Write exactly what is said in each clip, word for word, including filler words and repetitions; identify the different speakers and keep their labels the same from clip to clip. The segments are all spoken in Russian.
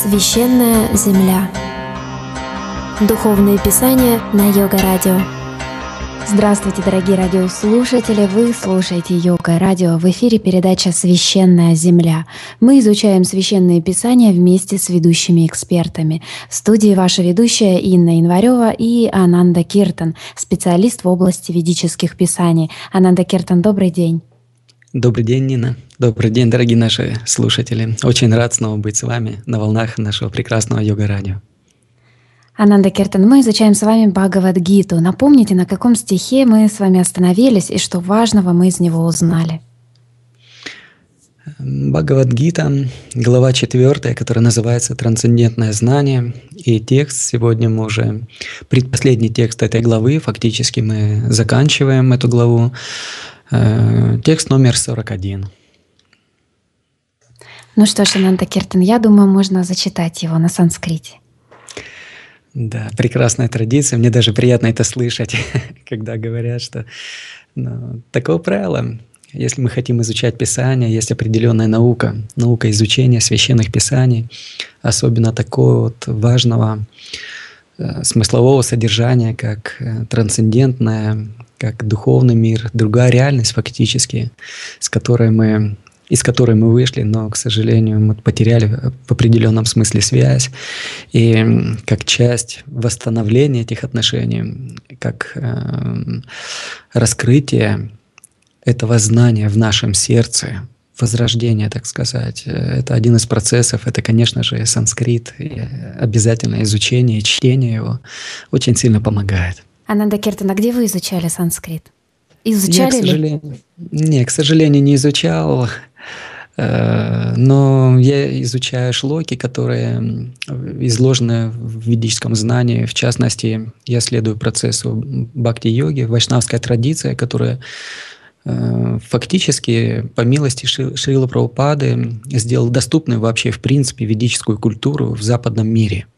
Speaker 1: Священная земля. Духовные писания на Йога-радио. Здравствуйте, дорогие радиослушатели! Вы слушаете Йога-радио. В эфире передача «Священная земля». Мы изучаем священные писания вместе с ведущими экспертами. В студии ваша ведущая Инна Январева и Ананда Киртан, специалист в области ведических писаний. Ананда Киртан, добрый день!
Speaker 2: Добрый день, Нина. Добрый день, дорогие наши слушатели. Очень рад снова быть с вами на волнах нашего прекрасного Йога-радио.
Speaker 1: Ананда Киртан, мы изучаем с вами Бхагавад-гиту. Напомните, на каком стихе мы с вами остановились и что важного мы из него узнали.
Speaker 2: Бхагавад-гита, глава четвертая, которая называется «Трансцендентное знание». И текст сегодня мы уже, предпоследний текст этой главы, фактически мы заканчиваем эту главу. Текст номер сорок один.
Speaker 1: Ну что ж, Ананда Киртан, я думаю, можно зачитать его на санскрите.
Speaker 2: Да, прекрасная традиция. Мне даже приятно это слышать, когда говорят, что ну, такое правило. Если мы хотим изучать Писание, есть определенная наука, наука изучения священных Писаний, особенно такого вот важного э, смыслового содержания, как э, трансцендентное, как духовный мир, другая реальность фактически, с которой мы, из которой мы вышли, но, к сожалению, мы потеряли в определенном смысле связь. И как часть восстановления этих отношений, как э, раскрытие этого знания в нашем сердце, возрождение, так сказать, это один из процессов, это, конечно же, санскрит, и обязательное изучение и чтение его очень сильно помогает.
Speaker 1: Ананда Киртан, а где вы изучали санскрит? Изучали
Speaker 2: я, к
Speaker 1: ли?
Speaker 2: сожалению, не, к сожалению, не изучал, но я изучаю шлоки, которые изложены в ведическом знании. В частности, я следую процессу бхакти-йоги, вайшнавская традиция, которая фактически, по милости Шрилы Прабхупады, сделала доступной вообще, в принципе, ведическую культуру в западном мире.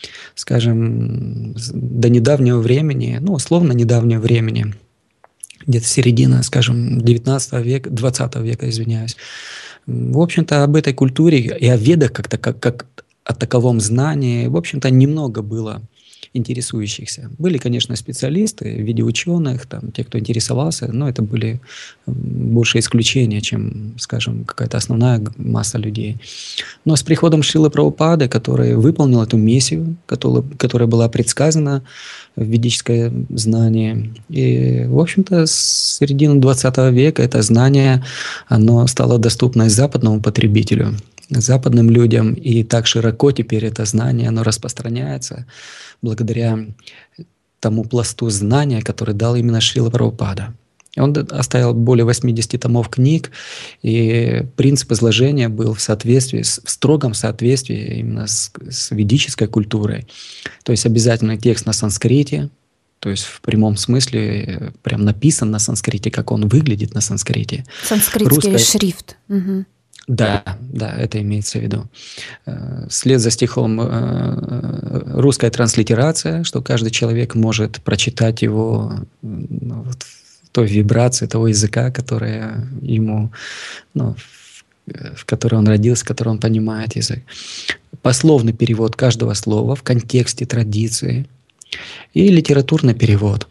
Speaker 2: Скажем, до недавнего времени, ну, условно недавнего времени, где-то середина, скажем, девятнадцатого века, двадцатого века, извиняюсь. В общем-то, об этой культуре и о ведах как-то, как, как о таковом знании, в общем-то, немного было интересующихся. Были, конечно, специалисты в виде ученых, там, те, кто интересовался, но это были больше исключения, чем, скажем, какая-то основная масса людей. Но с приходом Шрилы Прабхупады, который выполнил эту миссию, которая, которая была предсказана в ведическое знание, и, в общем-то, с середины двадцатого века это знание, оно стало доступно и западному потребителю, западным людям, и так широко теперь это знание, оно распространяется благодаря тому пласту знания, который дал именно Шрила Прабхупада. Он оставил более восьмидесяти томов книг, и принцип изложения был в соответствии, в строгом соответствии именно с, с ведической культурой. То есть обязательно текст на санскрите, то есть в прямом смысле прям написан на санскрите, как он выглядит на санскрите.
Speaker 1: Санскритский Русская... шрифт. Угу.
Speaker 2: Да, да, это имеется в виду. Вслед за стихом русская транслитерация, что каждый человек может прочитать его вот, в той вибрации того языка, которая ему, ну, в которой он родился, в котором он понимает язык. Пословный перевод каждого слова в контексте традиции и литературный перевод.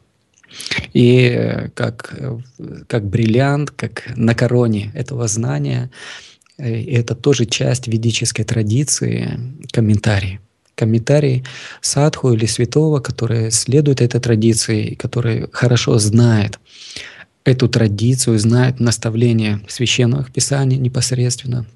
Speaker 2: И как, как бриллиант, как на короне этого знания, это тоже часть ведической традиции, комментарий. Комментарий садху или святого, который следует этой традиции, который хорошо знает эту традицию, знает наставления священных писаний непосредственно,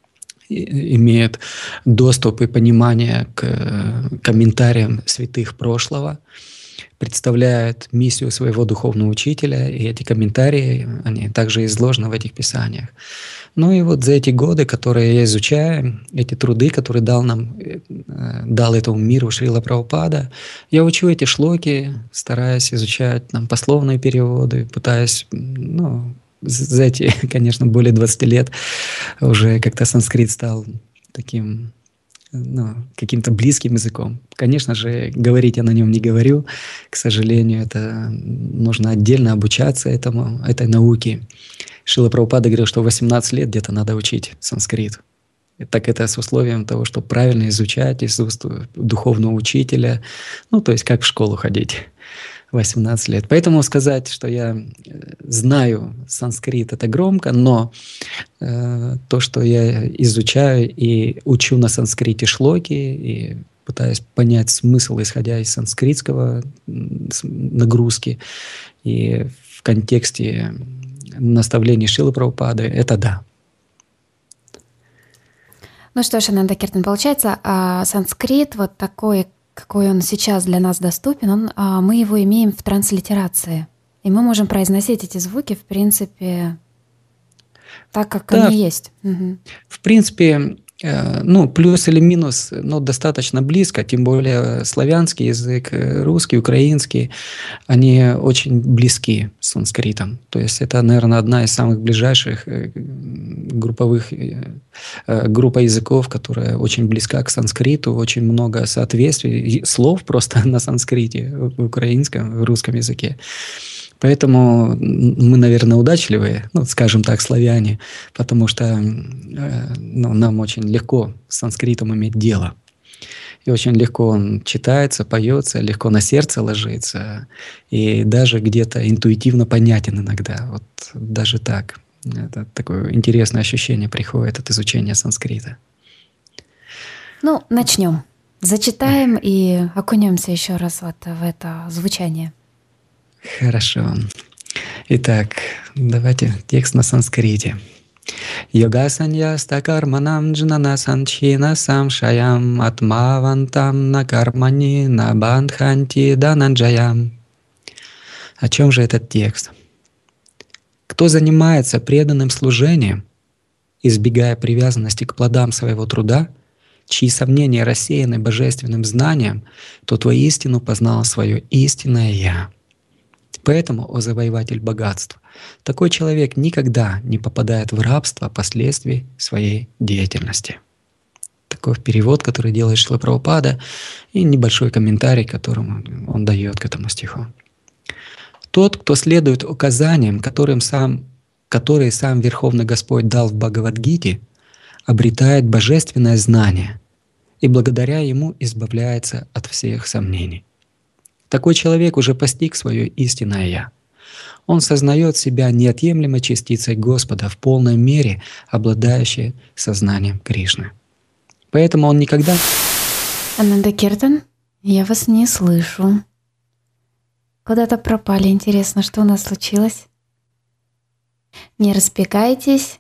Speaker 2: имеет доступ и понимание к комментариям святых прошлого, представляет миссию своего духовного учителя, и эти комментарии, они также изложены в этих писаниях. Ну и вот за эти годы, которые я изучаю, эти труды, которые дал нам, дал этому миру Шрила Прабхупада, я учу эти шлоки, стараюсь изучать там, пословные переводы, пытаюсь, ну, за эти, конечно, более двадцати лет уже как-то санскрит стал таким, ну, каким-то близким языком. Конечно же, говорить я на нем не говорю, к сожалению, это нужно отдельно обучаться этому, этой науке. Шрила Прабхупада говорил, что в восемнадцать лет где-то надо учить санскрит. так это с условием того, чтобы правильно изучать из уст духовного учителя, ну, то есть как в школу ходить. восемнадцать лет. Поэтому сказать, что я знаю санскрит, это громко, но э, то, что я изучаю и учу на санскрите шлоки, и пытаюсь понять смысл, исходя из санскритского нагрузки, и в контексте наставлений Шрилы Прабхупады, это да.
Speaker 1: Ну что ж, Ананда Киртан, получается, а санскрит вот такой, какой он сейчас для нас доступен, он, а, мы его имеем в транслитерации. И мы можем произносить эти звуки, в принципе, так, как
Speaker 2: Да,
Speaker 1: они есть. Угу.
Speaker 2: в принципе, э, ну, плюс или минус, но достаточно близко, тем более славянский язык, э, русский, украинский, они очень близки с санскритом. То есть это, наверное, одна из самых ближайших э, групповых э, э, группа языков, которая очень близка к санскриту, очень много соответствий, и слов просто на санскрите, в украинском, в русском языке. Поэтому мы, наверное, удачливые, ну, скажем так, славяне, потому что э, ну, нам очень легко с санскритом иметь дело. И очень легко он читается, поется, легко на сердце ложится, и даже где-то интуитивно понятен иногда. Вот даже так. Это такое интересное ощущение приходит от изучения санскрита.
Speaker 1: Ну, начнем. Зачитаем и окунемся еще раз вот в это звучание.
Speaker 2: Хорошо. Итак, давайте текст на санскрите. Йогасаньяста карманам джнана санчина самшаям атмавантам на кармани на бандханти дананджаям. О чем же этот текст? Кто занимается преданным служением, избегая привязанности к плодам своего труда, чьи сомнения рассеяны божественным знанием, тот воистину познал свое истинное «Я». Поэтому, о завоеватель богатства, такой человек никогда не попадает в рабство последствий своей деятельности. Такой перевод, который делает Шрила Прабхупада, и небольшой комментарий, которым он дает к этому стиху. Тот, кто следует указаниям, которым сам, которые сам Верховный Господь дал в Бхагавад-гите, обретает божественное знание и благодаря ему избавляется от всех сомнений. Такой человек уже постиг свое истинное «Я». Он сознает себя неотъемлемой частицей Господа, в полной мере обладающей сознанием Кришны. Поэтому он никогда...
Speaker 1: Ананда Киртан, я вас не слышу. Куда-то пропали. Интересно, что у нас случилось? Не распекайтесь.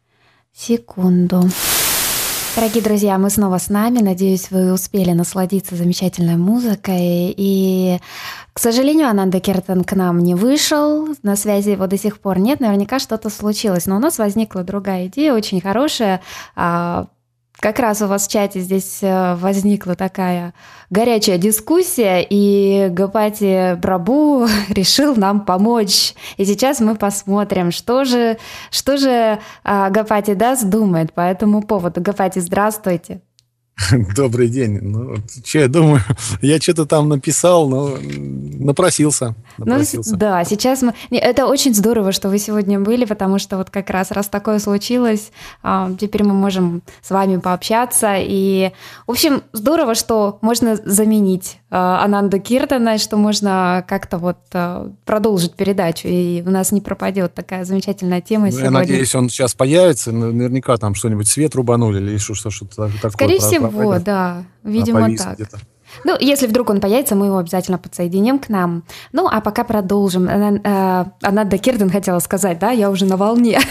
Speaker 1: Секунду. Дорогие друзья, мы снова с нами. Надеюсь, вы успели насладиться замечательной музыкой. И, к сожалению, Ананда Киртан к нам не вышел. На связи его до сих пор нет. Наверняка что-то случилось. Но у нас возникла другая идея, очень хорошая. Как раз у вас в чате здесь возникла такая горячая дискуссия, и Гопати Прабху решил нам помочь. И сейчас мы посмотрим, что же, что же Гопати Дас думает по этому поводу. Гопати, здравствуйте.
Speaker 3: Добрый день. Ну, что я думаю, я что-то там написал, но напросился. напросился.
Speaker 1: Ну, да, сейчас мы... Это очень здорово, что вы сегодня были, потому что вот как раз, раз такое случилось, теперь мы можем с вами пообщаться. И, в общем, здорово, что можно заменить Ананду Киртана, что можно как-то вот продолжить передачу, и у нас не пропадет такая замечательная тема ну, сегодня.
Speaker 3: Я надеюсь, он сейчас появится, наверняка там что-нибудь свет рубанули или что-то, что-то такое.
Speaker 1: Скорее всего, вот, да, видимо, так. Где-то. Ну, если вдруг он появится, мы его обязательно подсоединим к нам. Ну, а пока продолжим. Ананда Киртан хотела сказать, да, я уже на волне.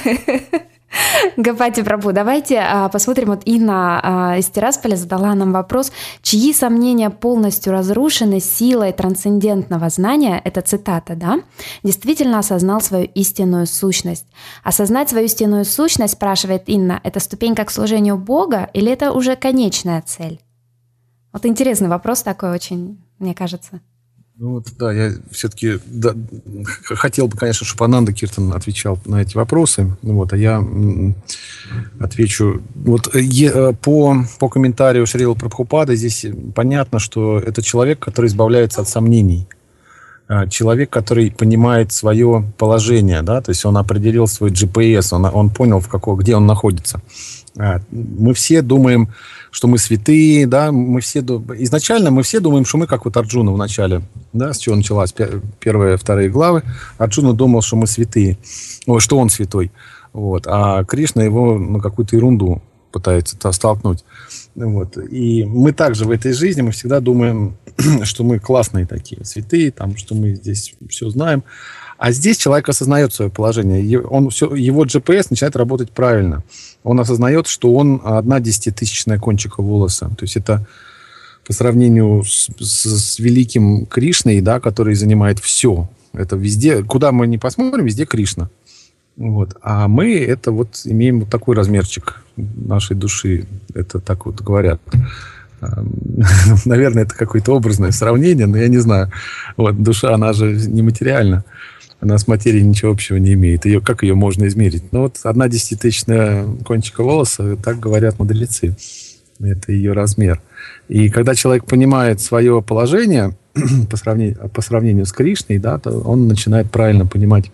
Speaker 1: Гопати Прабху, давайте посмотрим. Вот Инна из Тирасполя задала нам вопрос, чьи сомнения полностью разрушены силой трансцендентного знания, это цитата, да, действительно осознал свою истинную сущность. Осознать свою истинную сущность, спрашивает Инна, это ступенька к служению Бога или это уже конечная цель? Вот интересный вопрос такой очень, мне кажется.
Speaker 3: Ну вот, да, я все-таки да, хотел бы, конечно, чтобы Ананда Киртан отвечал на эти вопросы, вот, а я м, отвечу. Вот е, по, по комментарию Шрилы Прабхупады здесь понятно, что это человек, который избавляется от сомнений. человек, который понимает свое положение, да, то есть он определил свой джи пи эс, он, он понял, в какого, где он находится. Мы все думаем, что мы святые, да, мы все изначально мы все думаем, что мы как вот Арджуна в начале, да, с чего началась первые, вторые главы. Арджуна думал, что мы святые, что он святой, вот, а Кришна его на какую-то ерунду пытается столкнуть. Вот. И мы также в этой жизни, мы всегда думаем, что мы классные такие, святые, там, что мы здесь все знаем. А здесь человек осознает свое положение. Он все, его джи пи эс начинает работать правильно. Он осознает, что он одна десятитысячная кончика волоса. То есть это по сравнению с, с, с великим Кришной, да, который занимает все. Это везде, куда мы ни посмотрим, везде Кришна. Вот. А мы это вот имеем вот такой размерчик нашей души. Это так вот говорят. Наверное, это какое-то образное сравнение, но я не знаю. Вот, душа, она же нематериальна. Она с материей ничего общего не имеет. Ее, как ее можно измерить? Ну, вот одна десятитысячная кончика волоса, так говорят мудрецы. Это ее размер. И когда человек понимает свое положение по сравнению, по сравнению с Кришной, да, то он начинает правильно понимать,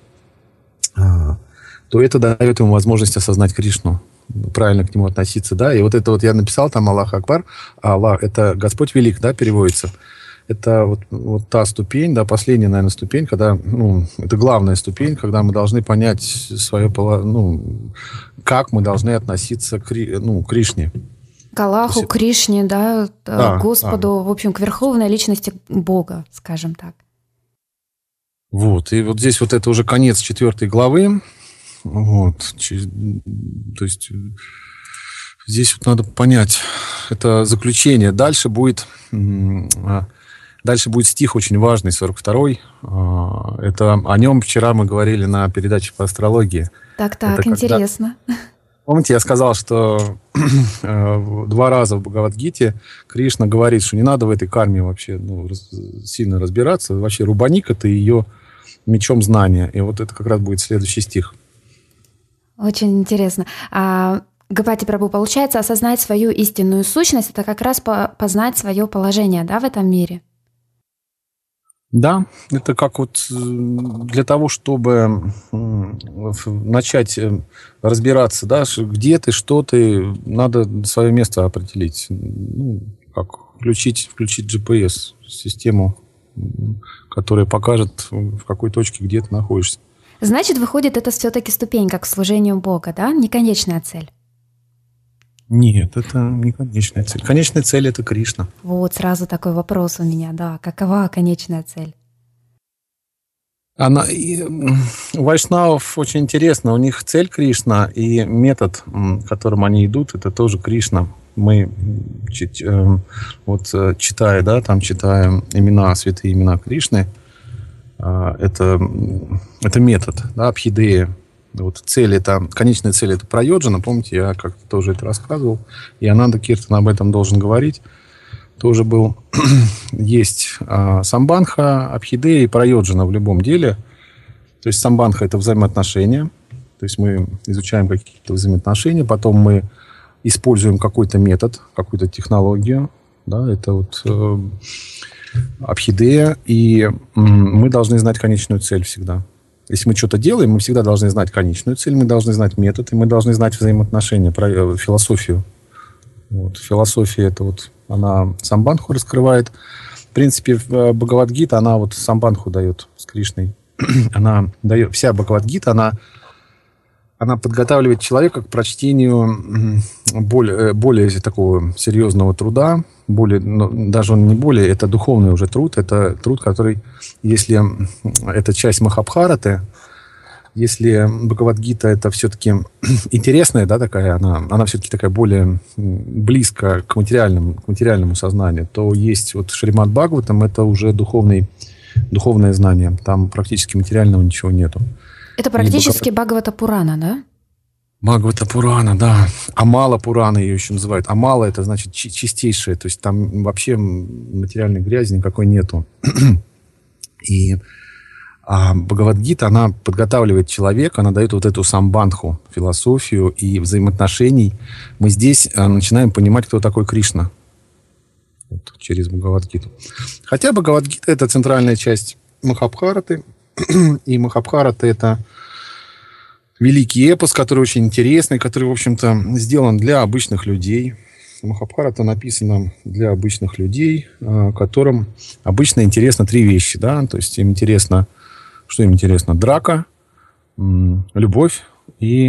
Speaker 3: то это дает ему возможность осознать Кришну, правильно к нему относиться, да. И вот это вот я написал там Аллах Акбар, Аллах, это Господь велик, да, переводится. Это вот, вот та ступень, да, последняя, наверное, ступень, когда, ну, это главная ступень, когда мы должны понять свое, ну, как мы должны относиться к, ну, к Кришне.
Speaker 1: К Аллаху,
Speaker 3: есть...
Speaker 1: к Кришне, да,
Speaker 3: да,
Speaker 1: к Господу,
Speaker 3: да.
Speaker 1: В общем, к верховной личности Бога, скажем так.
Speaker 3: Вот, и вот здесь вот это уже конец четвертой главы. Вот, то есть здесь вот надо понять, это заключение. Дальше будет, дальше будет стих очень важный, сорок второй. Это о нем вчера мы говорили на передаче по астрологии.
Speaker 1: Так, так, это интересно.
Speaker 3: Когда... Помните, я сказал, что два раза в Бхагавад-гите Кришна говорит, что не надо в этой карме вообще, ну, раз, сильно разбираться. Вообще рубаник ты ее мечом знания. И вот это как раз будет следующий стих.
Speaker 1: Очень интересно. А, Гопати Прабху, получается, осознать свою истинную сущность — это как раз познать свое положение, да, в этом мире?
Speaker 3: Да, это как вот для того, чтобы начать разбираться, да, где ты, что ты, надо свое место определить. Ну, как включить, включить джи пи эс, систему, которая покажет, в какой точке, где ты находишься.
Speaker 1: Значит, выходит, это все-таки ступенька к служению Бога, да? Не конечная цель.
Speaker 3: Нет, это не конечная цель. Конечная цель — это Кришна.
Speaker 1: Вот сразу такой вопрос у меня, да. Какова конечная цель?
Speaker 3: Она, и, у вайшнавов очень интересно. У них цель Кришна, и метод, которым они идут, это тоже Кришна. Мы, вот читая, да, там читаем имена, святые имена Кришны, это, это метод, да, абхидея. Вот цель это, конечная цель это прайоджана, помните, я как-то тоже это рассказывал, и Ананда Киртан об этом должен говорить. Тоже был, есть а, самбанха, абхидея и прайоджана в любом деле. То есть самбанха это взаимоотношения, то есть мы изучаем какие-то взаимоотношения, потом мы используем какой-то метод, какую-то технологию, да, это вот э, абхидея, и мы должны знать конечную цель всегда. Если мы что-то делаем, мы всегда должны знать конечную цель, мы должны знать метод, и мы должны знать взаимоотношения, про философию. Вот. Философия, это вот, она самбанху раскрывает. В принципе, Бхагавад-гита, она вот самбанху дает с Кришной. Она дает, вся Бхагавад-гита, она, она подготавливает человека к прочтению более, более такого серьезного труда, более, ну, даже он не более, это духовный уже труд, это труд, который, если это часть Махабхараты, если Бхагавад-гита это все-таки интересная, да, такая, она, она все-таки такая более близко к материальному, к материальному сознанию, то есть вот Шримад Бхагаватам, это уже духовный, духовное знание, там практически материального ничего нету.
Speaker 1: Это практически Бхагавата Пурана, да?
Speaker 3: Бхагавата Пурана, да. Амала Пурана ее еще называют. Амала это значит чистейшее, то есть там вообще материальной грязи никакой нету. И а Бхагавад-гита, она подготавливает человека, она дает вот эту самбанху, философию и взаимоотношений. Мы здесь а, начинаем понимать, кто такой Кришна. Вот, через Бхагавад-гиту. Хотя Бхагавад-гита это центральная часть Махабхараты. И Махабхарата — это великий эпос, который очень интересный, который, в общем-то, сделан для обычных людей. Махабхарата написана для обычных людей, которым обычно интересно три вещи. Да? То есть им интересно, что им интересно? Драка, любовь и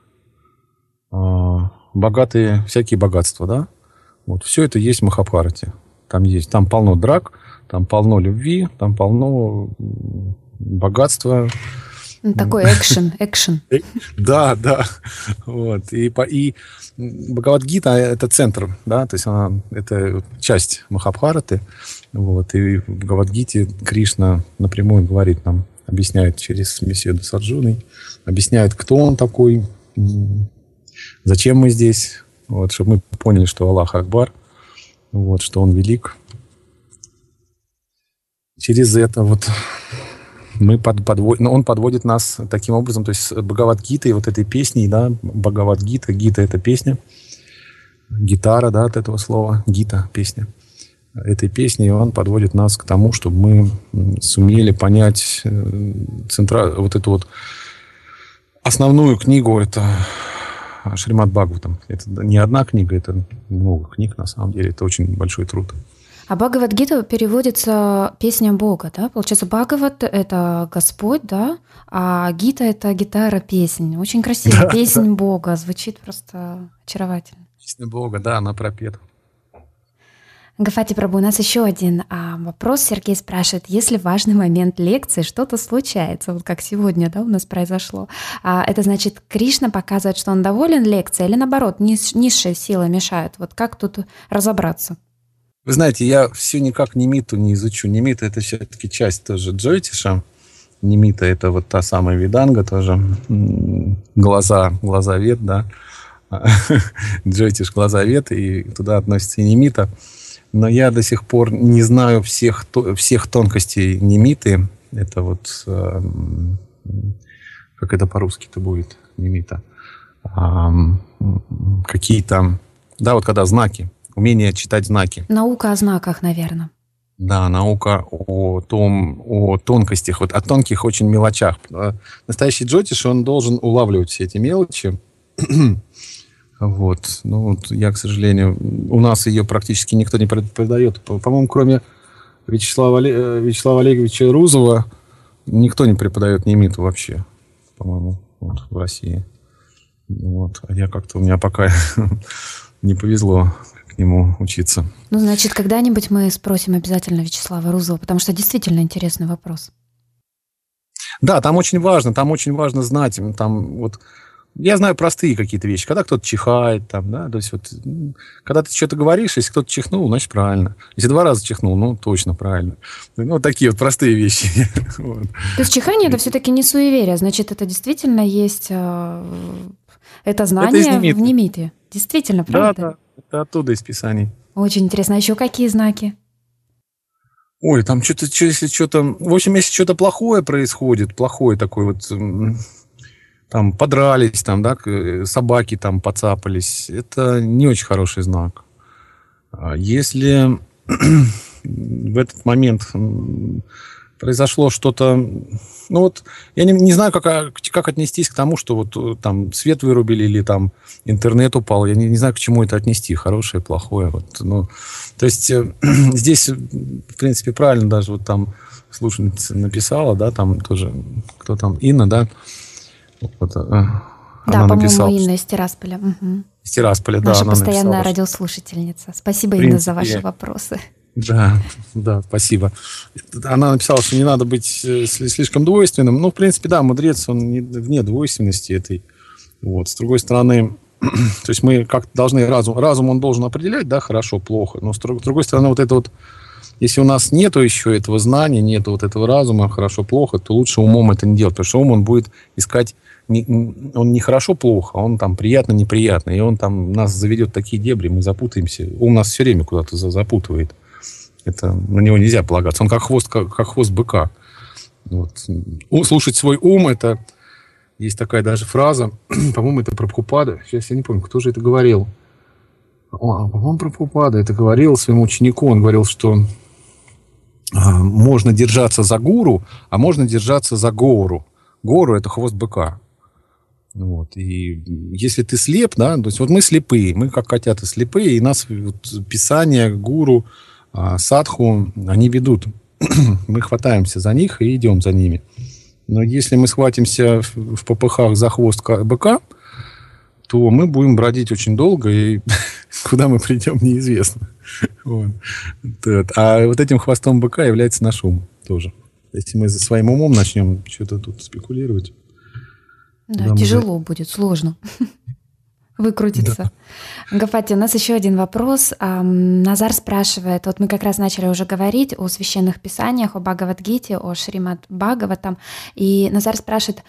Speaker 3: богатые, всякие богатства. Да? Вот, все это есть в Махабхарате. Там есть, там полно драк, там полно любви, там полно богатства.
Speaker 1: Такой экшен, экшен.
Speaker 3: Да, да. Вот. И, и Бхагавад-гита — это центр, да, то есть она, это часть Махабхараты. Вот. И в Бхагавад-гите Кришна напрямую говорит нам, объясняет через беседу с Арджуной, объясняет, кто он такой, зачем мы здесь, вот, чтобы мы поняли, что Аллах Акбар, вот, что он велик. Через это вот мы под, подвод, ну, он подводит нас таким образом, то есть с Бхагавад-гитой, вот этой песней, да, Бхагавад-гита, гита — это песня, гитара, да, от этого слова, гита, песня. Этой песней он подводит нас к тому, чтобы мы сумели понять центра, вот эту вот основную книгу, это Шримад Бхагаватам. Это не одна книга, это много книг, на самом деле, это очень большой труд.
Speaker 1: А Бхагавад-гита переводится «песня Бога», да? Получается, Бхагават — это Господь, да? А гита — это гитара, песнь. Очень красиво. Да, песнь да. Бога. Звучит просто очаровательно.
Speaker 3: Песня Бога, да, она пропета.
Speaker 1: Гафати Прабу, у нас еще один а, вопрос. Сергей спрашивает, если в важный момент лекции что-то случается, вот как сегодня, да, у нас произошло, а, это значит, Кришна показывает, что он доволен лекцией, или наоборот, низ, низшие силы мешают? Вот как тут разобраться?
Speaker 3: Вы знаете, я все никак нимиту не изучу. Нимита — это все-таки часть тоже джойтиша. Нимита — это вот та самая виданга тоже. Глаза, глаза вет, да. Джойтиш — глаза вет, и туда относится и нимита. Но я до сих пор не знаю всех, всех тонкостей нимиты. Это вот... Как это по-русски-то будет? Нимита. Какие-то... Да, вот когда знаки. Умение читать знаки.
Speaker 1: Наука о знаках, наверное.
Speaker 3: Да, наука о том, о тонкостях, вот о тонких очень мелочах. Настоящий джотиш, он должен улавливать все эти мелочи. Вот. Ну, вот я, к сожалению, у нас ее практически никто не преподает. По-моему, кроме Вячеслава, Вячеслава Олеговича Рузова, никто не преподает нимиту вообще, по-моему, вот, в России. Вот. А я как-то, у меня пока не повезло к нему учиться.
Speaker 1: Ну, значит, когда-нибудь мы спросим обязательно Вячеслава Рузова, потому что действительно интересный вопрос.
Speaker 3: Да, там очень важно, там очень важно знать, там вот, я знаю простые какие-то вещи, когда кто-то чихает, там, да, то есть вот, когда ты что-то говоришь, если кто-то чихнул, значит, правильно. Если два раза чихнул, ну, точно правильно. Ну, вот такие вот простые вещи. Вот.
Speaker 1: То есть чихание — это все-таки не суеверие, значит, это действительно есть, это знание это в нимите. Действительно, правда?
Speaker 3: Да, да. Это оттуда из Писаний.
Speaker 1: Очень интересно. А еще какие знаки?
Speaker 3: Ой, там что-то, если что-то... В общем, если что-то плохое происходит, плохое такое вот... Там подрались, там, да, собаки там поцапались, это не очень хороший знак. Если в этот момент произошло что-то... Ну вот, я не, не знаю, как, как отнестись к тому, что вот там свет вырубили или там интернет упал. Я не, не знаю, к чему это отнести, хорошее, плохое. Вот, ну, то есть здесь, в принципе, правильно даже вот там слушательница написала, да, там тоже, кто там, Инна, да? Вот,
Speaker 1: да, по-моему, написала, Инна из Тирасполя. Угу.
Speaker 3: Из Тирасполя, да.
Speaker 1: Наша постоянная написала, радиослушательница. Спасибо, принципе, Инна, за ваши вопросы.
Speaker 3: Да, да, спасибо. Она написала, что не надо быть слишком двойственным. Ну, в принципе, да, мудрец, он не, вне двойственности этой. Вот. С другой стороны, то есть мы как-то должны разум, разум он должен определять, да, хорошо, плохо. Но с другой стороны, вот это вот, если у нас нету еще этого знания, нету вот этого разума, хорошо, плохо, то лучше умом это не делать, потому что ум он будет искать, не, он не хорошо, плохо, он там приятно, неприятно, и он там нас заведет в такие дебри, мы запутаемся. Ум нас все время куда-то запутывает. Это, на него нельзя полагаться. Он как хвост, как, как хвост быка. Вот. Слушать свой ум, это... Есть такая даже фраза, по-моему, это Прабхупада. Сейчас я не помню, кто же это говорил. О, по-моему, Прабхупада это говорил своему ученику. Он говорил, что можно держаться за гуру, а можно держаться за гору. Гору – это хвост быка. Вот. И если ты слеп, да, то есть вот мы слепые, мы как котята слепые, и нас вот, писание, гуру, садху, они ведут. Мы хватаемся за них и идем за ними. Но если мы схватимся в, в попыхах за хвост быка, то мы будем бродить очень долго, и куда мы придем, неизвестно. Вот. А вот этим хвостом быка является наш ум тоже. Если мы за своим умом начнем что-то тут спекулировать.
Speaker 1: Да, тяжело мы... будет, сложно выкрутиться. Да. Гапати, у нас еще один вопрос. Назар спрашивает, вот мы как раз начали уже говорить о священных писаниях, о Бхагавад-гите, о Шримад Бхагаватам, и Назар спрашивает,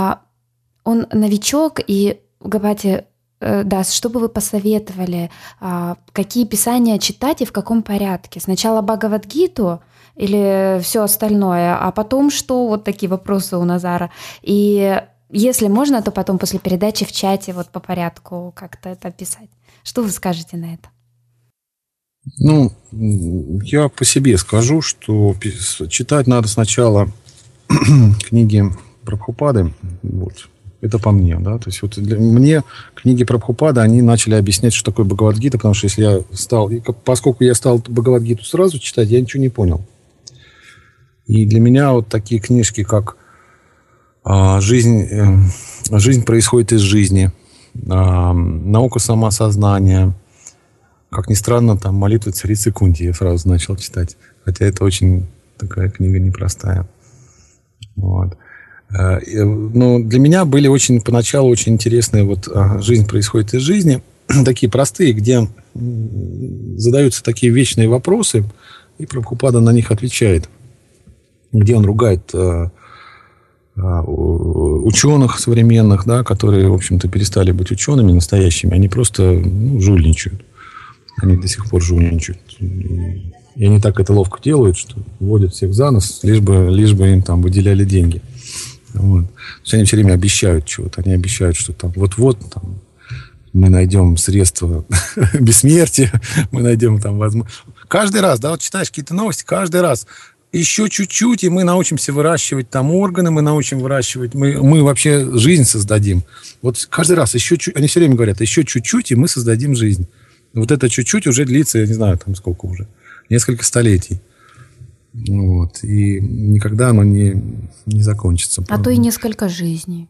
Speaker 1: он новичок, и Гапати, да, что бы вы посоветовали, какие писания читать и в каком порядке? Сначала Бхагавад-гиту или все остальное, а потом что? Вот такие вопросы у Назара. И если можно, то потом после передачи в чате вот по порядку как-то это описать. Что вы скажете на это?
Speaker 3: Ну, я по себе скажу, что читать надо сначала книги Прабхупады, вот. Это по мне, да, то есть вот для мне книги Прабхупады, они начали объяснять, что такое Бхагавад-гита, потому что если я стал, поскольку я стал Бхагавад-гиту сразу читать, я ничего не понял. И для меня вот такие книжки, как а, «Жизнь, э, «Жизнь происходит из жизни», а, «Наука самоосознания», как ни странно, там «Молитва царицы Кунти» я сразу начал читать, хотя это очень такая книга непростая. Вот. Но для меня были очень поначалу очень интересные вот «Жизнь происходит из жизни», такие простые, где задаются такие вечные вопросы, и Прабхупада на них отвечает, где он ругает ученых современных, да, которые, в общем-то, перестали быть учеными настоящими, они просто ну, жульничают. Они до сих пор жульничают. И они так это ловко делают, что вводят всех за нос, лишь бы, лишь бы им там выделяли деньги. Вот. То есть они все время обещают чего-то. Они обещают, что там вот-вот там, мы найдем средства бессмертия, мы найдем там возможность. Каждый раз, да, вот читаешь какие-то новости, каждый раз еще чуть-чуть, и мы научимся выращивать там органы, мы научим выращивать, мы, мы вообще жизнь создадим. Вот каждый раз еще чуть, они все время говорят, еще чуть-чуть, и мы создадим жизнь. Вот это чуть-чуть уже длится, я не знаю, там сколько уже, несколько столетий. Вот. И никогда оно не, не закончится.
Speaker 1: А правда. То и несколько жизней.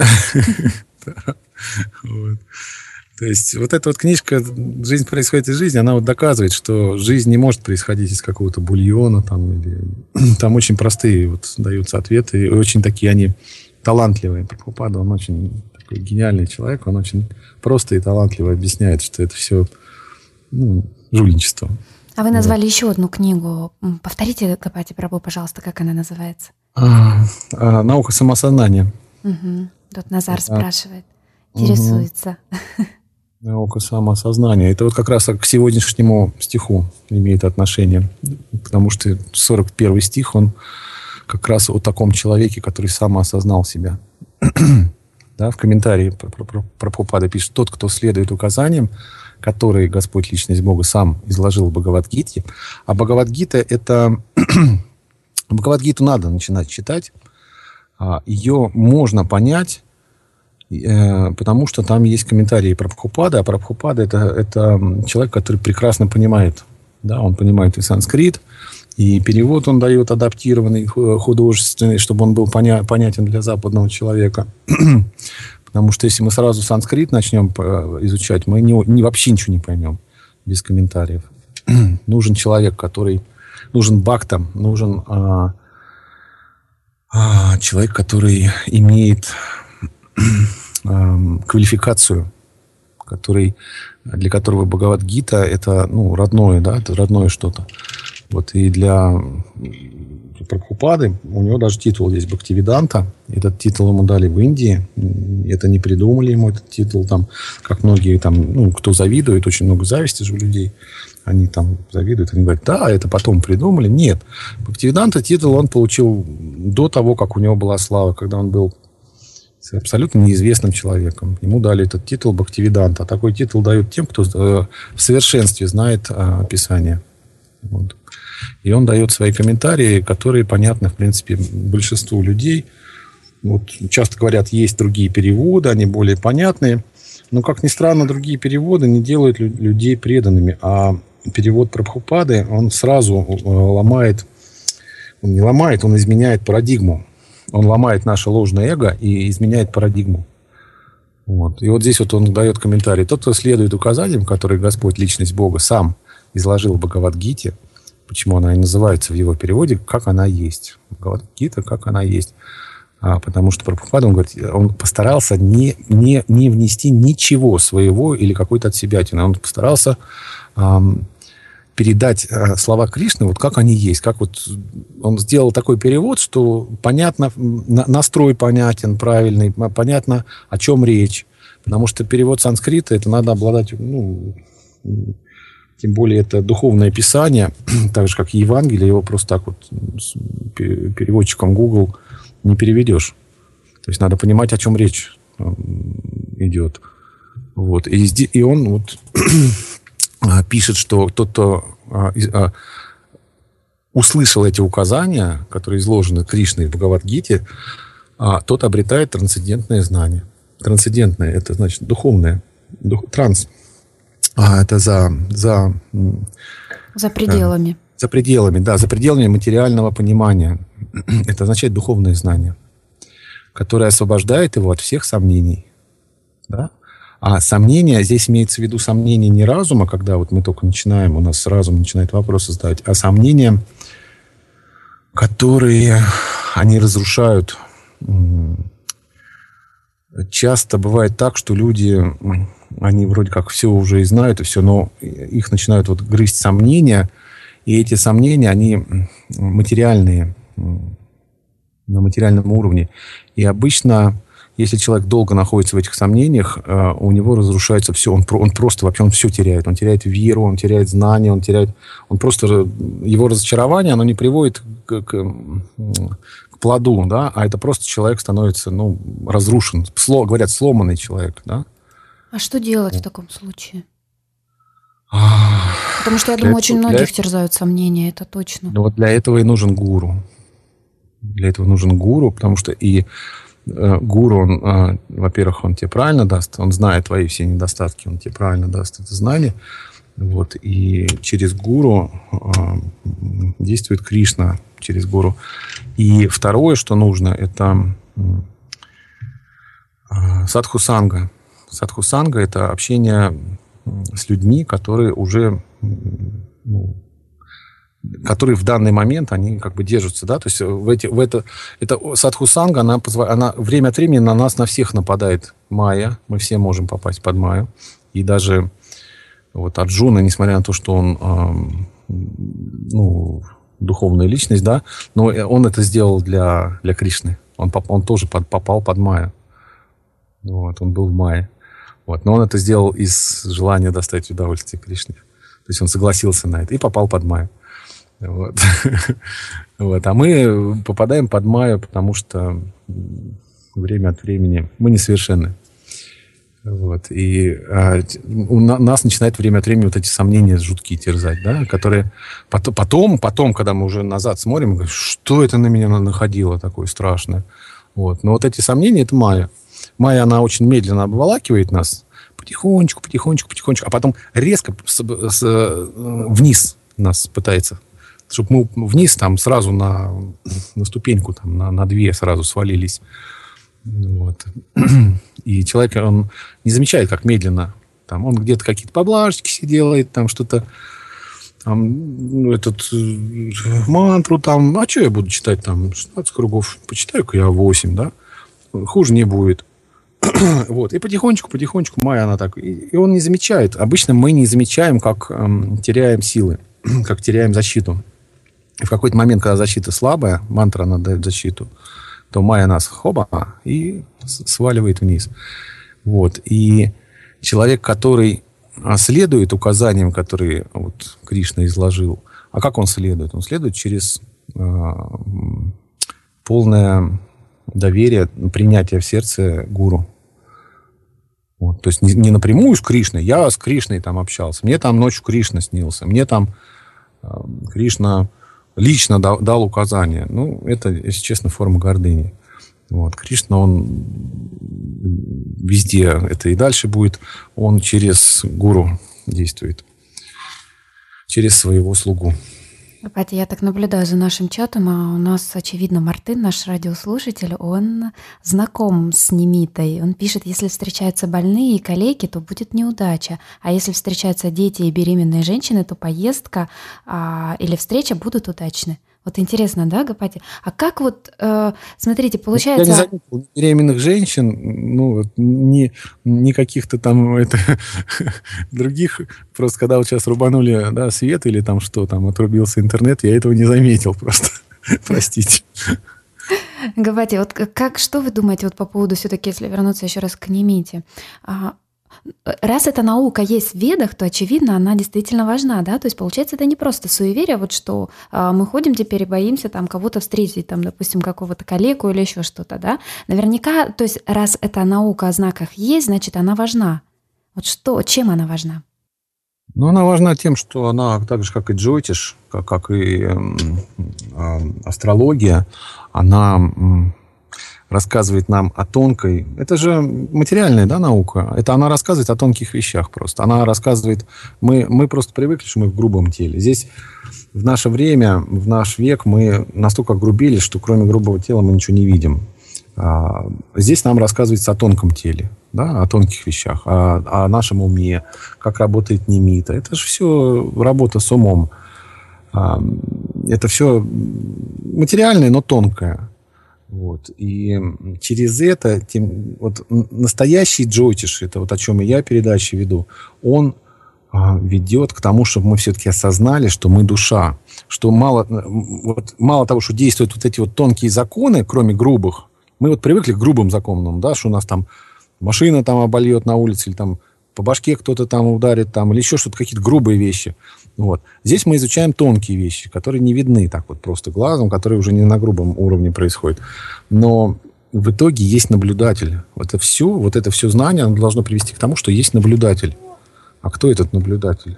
Speaker 3: То есть вот эта вот книжка «Жизнь происходит из жизни», она вот доказывает, что жизнь не может происходить из какого-то бульона. Там, или... там очень простые вот даются ответы. И очень такие они талантливые. Прабхупада, он очень такой гениальный человек. Он очень просто и талантливо объясняет, что это все ну, жульничество.
Speaker 1: А вы назвали вот. Еще одну книгу. Повторите, Гапати Прабху, пожалуйста, как она называется?
Speaker 3: А, а, «Наука самоосознания».
Speaker 1: Угу. Тут Назар а, спрашивает. Интересуется.
Speaker 3: Угу. «Наука самоосознания». Это вот как раз к сегодняшнему стиху имеет отношение. Потому что сорок первый стих, он как раз о таком человеке, который самоосознал себя. Да, в комментарии Прабхупада пишет: «Тот, кто следует указаниям, которые Господь, Личность Бога, сам изложил в Бхагавад-гите». А Бхагавад-гита – это... Бхагавад-гиту надо начинать читать. Ее можно понять, потому что там есть комментарии Прабхупады. А Прабхупада – это, это человек, который прекрасно понимает. Да, он понимает и санскрит, и перевод он дает адаптированный, художественный, чтобы он был поня- понятен для западного человека. Потому что если мы сразу санскрит начнем изучать, мы не, не, вообще ничего не поймем без комментариев. Нужен человек, который... Нужен бхакта, нужен а, а, человек, который имеет а, квалификацию, который, для которого Бхагавад-гита – это ну, родное, да, это родное что-то. Вот, и для Прабхупады у него даже титул есть Бхактивиданта. Этот титул ему дали в Индии. Это не придумали ему этот титул. Там, как многие, там, ну, кто завидует, очень много зависти же у людей. Они там завидуют, они говорят, да, это потом придумали. Нет. Бхактивиданта титул он получил до того, как у него была слава, когда он был абсолютно неизвестным человеком. Ему дали этот титул Бхактивиданта. А такой титул дают тем, кто в совершенстве знает Писание. Вот. И он дает свои комментарии, которые понятны, в принципе, большинству людей. Вот, часто говорят, есть другие переводы, они более понятные. Но, как ни странно, другие переводы не делают людей преданными. А перевод Прабхупады, он сразу ломает, он не ломает, он изменяет парадигму. Он ломает наше ложное эго и изменяет парадигму. Вот. И вот здесь вот он дает комментарий. Тот, кто следует указаниям, которые Господь, личность Бога, сам изложил в Бхагавад-гите, почему она и называется в его переводе, как она есть. Бхагавад-гита, как она есть. А, потому что Прабхупада, он говорит, он постарался не, не, не внести ничего своего или какой-то от себятины. Он постарался эм, передать э, слова Кришны, вот как они есть. Как вот он сделал такой перевод, что понятно, на, настрой понятен, правильный, понятно, о чем речь. Потому что перевод санскрита, это надо обладать, ну, тем более это духовное писание, так же, как и Евангелие, его просто так вот с переводчиком Google не переведешь. То есть надо понимать, о чем речь идет. Вот. И, и он вот пишет, что тот, кто услышал эти указания, которые изложены Кришной в Бхагавад-гите, тот обретает трансцендентное знание. Трансцендентное – это значит духовное. Дух, транс – это за, за...
Speaker 1: За пределами.
Speaker 3: За пределами, да, за пределами материального понимания. Это означает духовное знание, которое освобождает его от всех сомнений. Да? А сомнения, здесь имеется в виду сомнения не разума, когда вот мы только начинаем, у нас разум начинает вопросы задавать, а сомнения, которые они разрушают. Часто бывает так, что люди, они вроде как все уже и знают, и все, но их начинают вот грызть сомнения. И эти сомнения, они материальные, на материальном уровне. И обычно, если человек долго находится в этих сомнениях, у него разрушается все. Он, он просто вообще он все теряет. Он теряет веру, он теряет знания, он теряет... Он просто... Его разочарование, оно не приводит к, к, к плоду, да, а это просто человек становится, ну, разрушен. Сло, говорят, сломанный человек, да.
Speaker 1: А что делать в таком случае? Потому что, я думаю, очень многих терзают сомнения, это точно.
Speaker 3: Ну, вот для этого и нужен гуру. Для этого нужен гуру, потому что и э, гуру, он, э, во-первых, он тебе правильно даст, он знает твои все недостатки, он тебе правильно даст это знание. Вот, и через гуру э, действует Кришна, через гуру. И второе, что нужно, это э, садхусанга. Садхусанга – это общение с людьми, которые уже, ну, которые в данный момент, они как бы держатся, да, то есть в, эти, в это, это садхусанга, она, она время от времени на нас, на всех нападает майя, мы все можем попасть под майю, и даже вот Арджуна, несмотря на то, что он, э, ну, духовная личность, да, но он это сделал для, для Кришны, он, он тоже под, попал под майю, вот, он был в майе. Вот. Но он это сделал из желания доставить удовольствие Кришне. То есть он согласился на это и попал под майю. Вот. Вот. А мы попадаем под майю, потому что время от времени мы несовершенны. Вот. И а, у нас начинает время от времени вот эти сомнения жуткие терзать, да, которые потом, потом, когда мы уже назад смотрим, говорим, что это на меня находило такое страшное. Вот. Но вот эти сомнения – это майя. Майя, она очень медленно обволакивает нас, потихонечку, потихонечку, потихонечку, а потом резко с, с, вниз нас пытается, чтобы мы вниз там сразу на, на ступеньку, там, на, на две сразу свалились. Вот. И человек, он не замечает, как медленно. Там, он где-то какие-то поблажки себе делает, там что-то, там, ну, этот, мантру, там, а что я буду читать, там, шестнадцать кругов, почитаю-ка я восемь, да, хуже не будет. Вот. И потихонечку, потихонечку майя она так. И, и он не замечает. Обычно мы не замечаем, как эм, теряем силы, как теряем защиту. И в какой-то момент, когда защита слабая, мантра она дает защиту, то майя нас хоба и сваливает вниз. Вот. И человек, который следует указаниям, которые вот Кришна изложил, а как он следует? Он следует через э, полное доверие, принятие в сердце гуру. Вот, то есть не, не напрямую с Кришной. Я с Кришной там общался. Мне там ночью Кришна снился. Мне там Кришна лично дал, дал указания. Ну, это, если честно, форма гордыни. Вот. Кришна, он везде это и дальше будет. Он через гуру действует. Через своего слугу.
Speaker 1: Катя, я так наблюдаю за нашим чатом, а у нас, очевидно, Мартын, наш радиослушатель, он знаком с Немитой. Он пишет, если встречаются больные и калеки, то будет неудача. А если встречаются дети и беременные женщины, то поездка а, или встреча будут удачны. Вот интересно, да, Гапати? А как вот, э, смотрите, получается...
Speaker 3: Я не заметил ни беременных женщин, ну, вот, ни, ни каких-то там это, других. Просто когда вот сейчас рубанули, да, свет или там что, там отрубился интернет, я этого не заметил просто. Простите.
Speaker 1: Гапати, вот как, что вы думаете вот по поводу, все-таки, если вернуться еще раз к Немите? Раз эта наука есть в Ведах, то, очевидно, она действительно важна, да? То есть, получается, это не просто суеверие, вот что а, мы ходим теперь и боимся там кого-то встретить, там, допустим, какого-то калеку или еще что-то, да? Наверняка, то есть, раз эта наука о знаках есть, значит, она важна. Вот что, чем она важна?
Speaker 3: Ну, она важна тем, что она, так же, как и джотиш, как, как и э, э, астрология, она... Э, рассказывает нам о тонкой... Это же материальная, да, наука. Это она рассказывает о тонких вещах просто. Она рассказывает... Мы, мы просто привыкли, что мы в грубом теле. Здесь в наше время, в наш век мы настолько огрубились, что кроме грубого тела мы ничего не видим. А, здесь нам рассказывается о тонком теле, да, о тонких вещах, о, о нашем уме, как работает Немита. Это же все работа с умом. А, это все материальное, но тонкое. Вот. И через это тем, вот, настоящий джотиш, это вот о чем я передачи веду, он а, ведет к тому, чтобы мы все-таки осознали, что мы душа. Что мало, вот, мало того, что действуют вот эти вот тонкие законы, кроме грубых, мы вот привыкли к грубым законам, да, что у нас там машина там обольет на улице, или там по башке кто-то там ударит, там, или еще что-то, какие-то грубые вещи. Вот. Здесь мы изучаем тонкие вещи, которые не видны так вот просто глазом, которые уже не на грубом уровне происходят. Но в итоге есть наблюдатель. Это все, вот это все знание, оно должно привести к тому, что есть наблюдатель. А кто этот наблюдатель?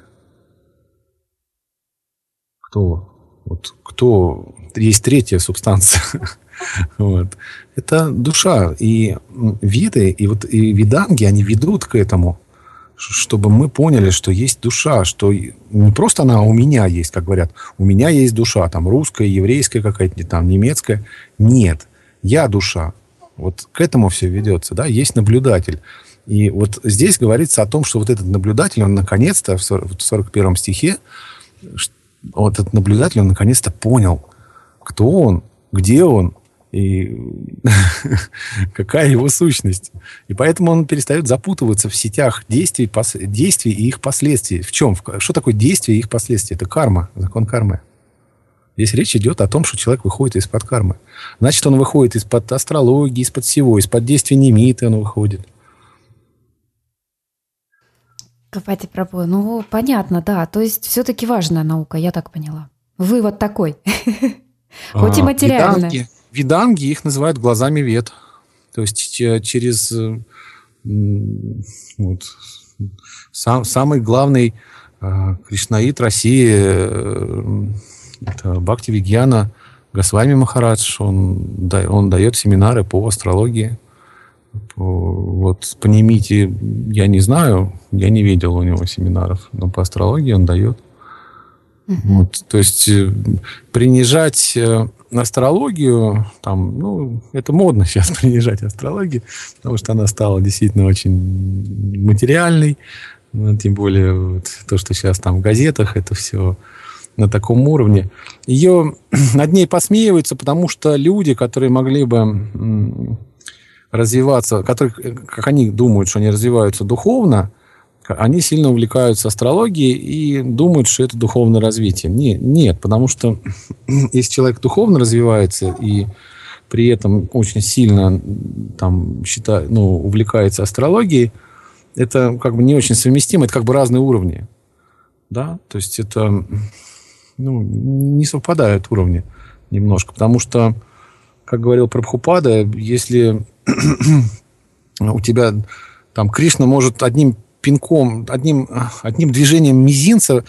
Speaker 3: Кто? Вот кто? Есть третья субстанция. Вот. Это душа. И веды, и, вот, и веданги, они ведут к этому, чтобы мы поняли, что есть душа, что не просто она у меня есть, как говорят, у меня есть душа, там русская, еврейская какая-то, там немецкая. Нет, я душа. Вот к этому все ведется, да, есть наблюдатель. И вот здесь говорится о том, что вот этот наблюдатель, он наконец-то в сорок первом стихе, вот этот наблюдатель, он наконец-то понял, кто он, где он, и какая его сущность. И поэтому он перестает запутываться в сетях действий, пос... действий и их последствий. В чем? Что такое действие и их последствия? Это карма, закон кармы. Здесь речь идет о том, что человек выходит из-под кармы. Значит, он выходит из-под астрологии, из-под всего, из-под действия Немиты он выходит.
Speaker 1: Гапати Прабhu, ну, понятно, да. То есть, все-таки важная наука, я так поняла. Вывод такой. Хоть и материальная.
Speaker 3: Веданги их называют глазами вед. То есть через вот, сам, самый главный э, кришнаит России, э, это Бхактивигьяна Госвами Махарадж. Он, да, он дает семинары по астрологии. По, вот, по Немите я не знаю, я не видел у него семинаров, но по астрологии он дает. Uh-huh. Вот, то есть принижать астрологию, там, ну, это модно сейчас принижать астрологию, потому что она стала действительно очень материальной, ну, тем более вот, то, что сейчас там в газетах, это все на таком уровне. Ее над ней посмеиваются, потому что люди, которые могли бы развиваться, которые, как они думают, что они развиваются духовно, они сильно увлекаются астрологией и думают, что это духовное развитие. Нет, нет, потому что если человек духовно развивается и при этом очень сильно там, считает, ну, увлекается астрологией, это как бы не очень совместимо, это как бы разные уровни. Да? То есть это ну, не совпадают уровни немножко, потому что, как говорил Прабхупада, если у тебя там Кришна может одним пинком, одним, одним движением мизинца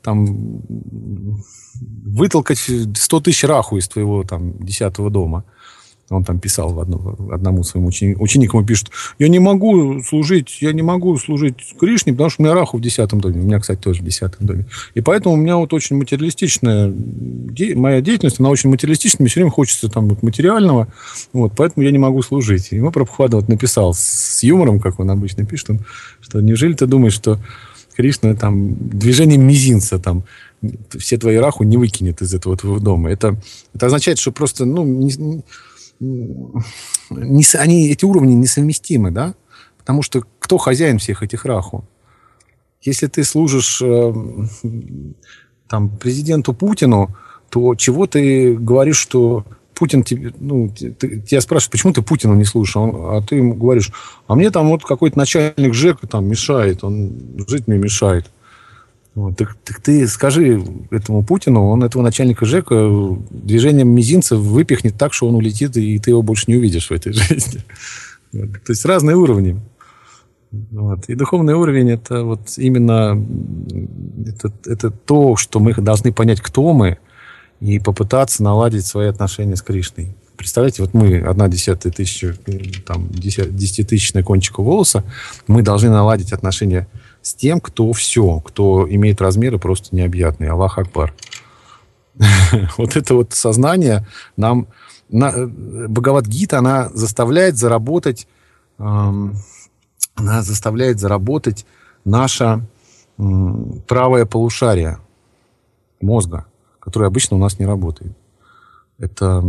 Speaker 3: там вытолкать сто тысяч раху из твоего там десятого дома. Он там писал в одну, одному своему ученику. Ученик ему пишет: я не могу служить, я не могу служить Кришне, потому что у меня раху в десятом доме. У меня, кстати, тоже в десятом доме. И поэтому у меня вот очень материалистичная, де, моя деятельность, она очень материалистичная, мне все время хочется там вот материального, вот, поэтому я не могу служить. И ему Прабхупада вот написал с юмором, как он обычно пишет, он, что неужели ты думаешь, что Кришна там движением мизинца там все твои раху не выкинет из этого твоего дома. Это, это означает, что просто, ну, не, не, они, эти уровни несовместимы, да? Потому что кто хозяин всех этих раху? Если ты служишь э, там, президенту Путину, то чего ты говоришь, что Путин тебе... Ну, ты, тебя спрашивают, почему ты Путину не слушаешь? А, он, а ты ему говоришь: а мне там вот какой-то начальник ЖЭКа там мешает, он жить мне мешает. Вот, так, так ты скажи этому Путину, он этого начальника ЖЭКа движением мизинца выпихнет так, что он улетит, и ты его больше не увидишь в этой жизни. Вот. То есть разные уровни. Вот. И духовный уровень – это вот именно это, это то, что мы должны понять, кто мы, и попытаться наладить свои отношения с Кришной. Представляете, вот мы, одна десятая тысяча, там, десятитысячная кончика волоса, мы должны наладить отношения с тем, кто все, кто имеет размеры просто необъятные. Аллах Акбар. Вот это вот сознание нам... Бхагавад-гита, она заставляет заработать... Она заставляет заработать наше правое полушарие мозга, которое обычно у нас не работает. Это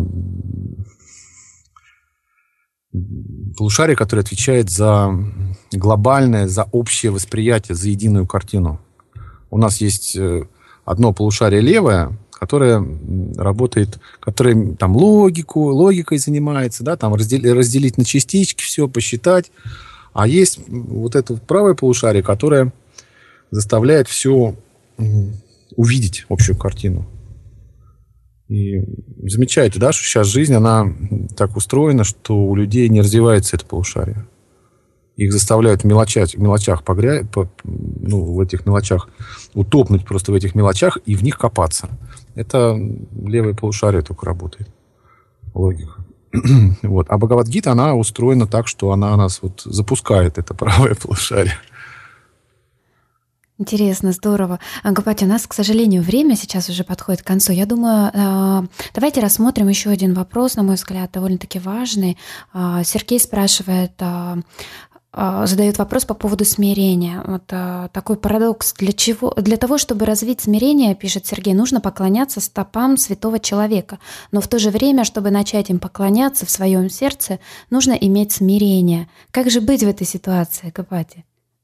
Speaker 3: полушарие, которое отвечает за глобальное, за общее восприятие, за единую картину. У нас есть одно полушарие левое, которое работает, которое там логику, логикой занимается, да, там разделить, разделить на частички, все посчитать. А есть вот это правое полушарие, которое заставляет все увидеть, общую картину. И замечаете, да, что сейчас жизнь, она так устроена, что у людей не развивается это полушарие. Их заставляют в мелочах, в мелочах погря... по, ну, в этих мелочах утопнуть просто в этих мелочах и в них копаться. Это левое полушарие только работает. Логика. Вот. А Бхагавад-гита, она устроена так, что она нас вот запускает, это правое полушарие.
Speaker 1: Интересно, здорово. Гопати, у нас, к сожалению, время сейчас уже подходит к концу. Я думаю, давайте рассмотрим еще один вопрос, на мой взгляд, довольно-таки важный. Сергей спрашивает, задает вопрос по поводу смирения. Вот такой парадокс. Для чего? Для того, чтобы развить смирение, пишет Сергей, нужно поклоняться стопам святого человека. Но в то же время, чтобы начать им поклоняться в своем сердце, нужно иметь смирение. Как же быть в этой ситуации, Гопати?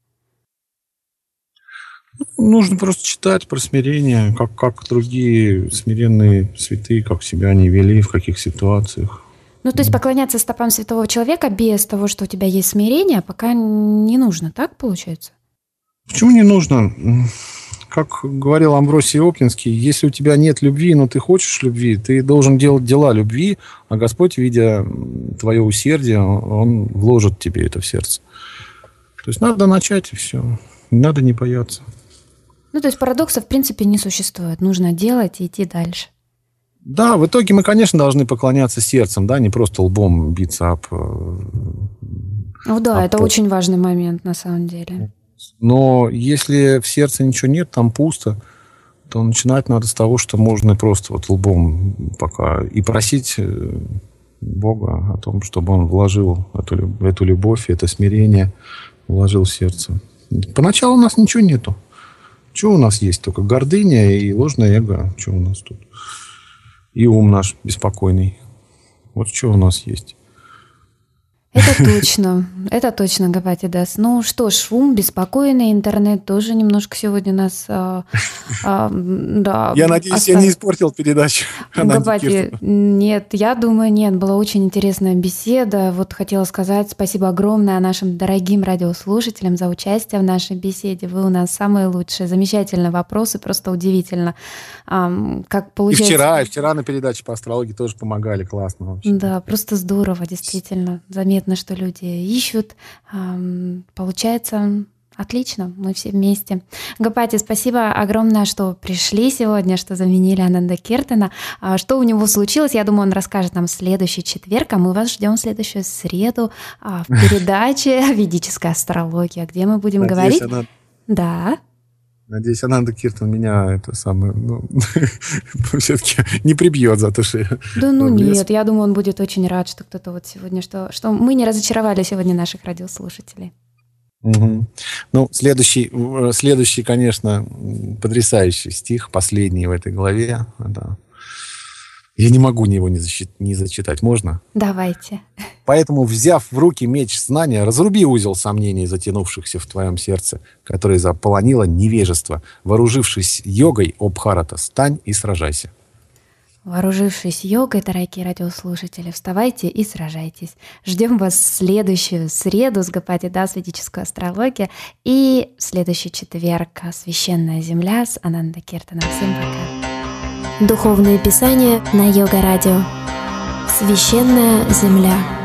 Speaker 3: Нужно просто читать про смирение, как, как другие смиренные святые, как себя они вели, в каких ситуациях.
Speaker 1: Ну, то есть поклоняться стопам святого человека без того, что у тебя есть смирение, пока не нужно, так получается?
Speaker 3: Почему не нужно? Как говорил Амвросий Оптинский, если у тебя нет любви, но ты хочешь любви, ты должен делать дела любви, а Господь, видя твое усердие, Он вложит тебе это в сердце. То есть надо начать, и все. Надо не бояться.
Speaker 1: Ну, то есть парадокса в принципе не существует. Нужно делать и идти дальше.
Speaker 3: Да, в итоге мы, конечно, должны поклоняться сердцем, да, не просто лбом биться об...
Speaker 1: Ну да, об это пол. Очень важный момент на самом деле.
Speaker 3: Но если в сердце ничего нет, там пусто, то начинать надо с того, что можно просто вот лбом пока и просить Бога о том, чтобы Он вложил эту, эту любовь, это смирение, вложил в сердце. Поначалу у нас ничего нету. Что у нас есть? Только гордыня и ложное эго. Что у нас тут? И ум наш беспокойный. Вот что у нас есть.
Speaker 1: Это точно. Это точно, Гопати даст. Ну что ж, ум беспокойный, интернет тоже немножко сегодня нас... А, а, да,
Speaker 3: я надеюсь, остав... я не испортил передачу.
Speaker 1: Гопати, нет, я думаю, нет. Была очень интересная беседа. Вот хотела сказать спасибо огромное нашим дорогим радиослушателям за участие в нашей беседе. Вы у нас самые лучшие. Замечательные вопросы, просто удивительно. А, как получается...
Speaker 3: И вчера, и вчера на передаче по астрологии тоже помогали. Классно вообще.
Speaker 1: Да, просто здорово, действительно. Заметно, что люди ищут. Получается, Отлично, мы все вместе. Гопати, спасибо огромное, что пришли сегодня, что заменили Ананда Киртана. Что у него случилось, я думаю, он расскажет нам в следующий четверг, а мы вас ждем в следующую среду в передаче «Ведическая астрология», где мы будем Надеюсь, говорить... Она... Да.
Speaker 3: Надеюсь, Ананда Киртан меня это самое, ну, все-таки не прибьет за то, что я...
Speaker 1: Да ну нет, я думаю, он будет очень рад, что кто-то вот сегодня, что, что мы не разочаровали сегодня наших радиослушателей.
Speaker 3: Угу. Ну, следующий, следующий, конечно, потрясающий стих, последний в этой главе. Да. Я не могу его не, защит, не зачитать. Можно?
Speaker 1: Давайте.
Speaker 3: «Поэтому, взяв в руки меч знания, разруби узел сомнений, затянувшихся в твоем сердце, который заполонило невежество. Вооружившись йогой, о Бхарата, стань и сражайся».
Speaker 1: Вооружившись йогой, дорогие радиослушатели, вставайте и сражайтесь. Ждем вас в следующую среду с Гопати Дас, ведическую астрологию, и в следующий четверг «Священная земля» с Ананда Киртаном. Всем пока. Духовные писания на Йога Радио. Священная земля.